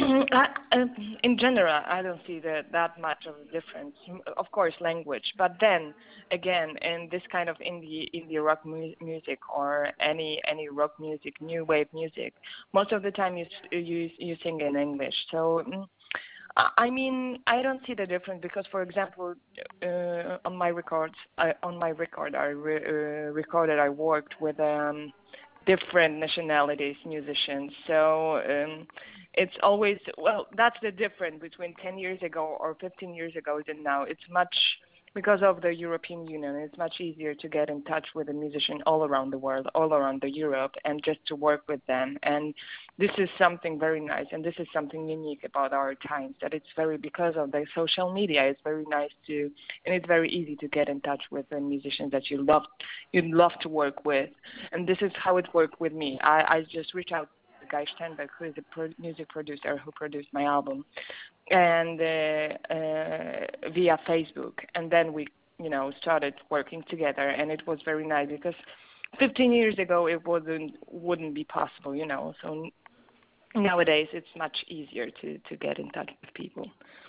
In general, I don't see that much of a difference. Of course, language, but then again, in this kind of indie rock music or any rock music, new wave music, most of the time you sing in English. So I mean, I don't see the difference because, for example, on my records, recorded. I worked with different nationalities musicians. So it's always, well, that's the difference between 10 years ago or 15 years ago than now. It's much, because of the European Union, it's much easier to get in touch with a musician all around the world, all around the Europe, and just to work with them. And this is something very nice, and this is something unique about our times, that it's very, because of the social media, it's very nice to, and it's very easy to get in touch with the musicians that you'd love to work with. And this is how it worked with me. I just reached out to Guy Steinbeck, who is a music producer who produced my album, and via Facebook, and then we, started working together, and it was very nice because 15 years ago it wouldn't be possible. So nowadays it's much easier to get in touch with people.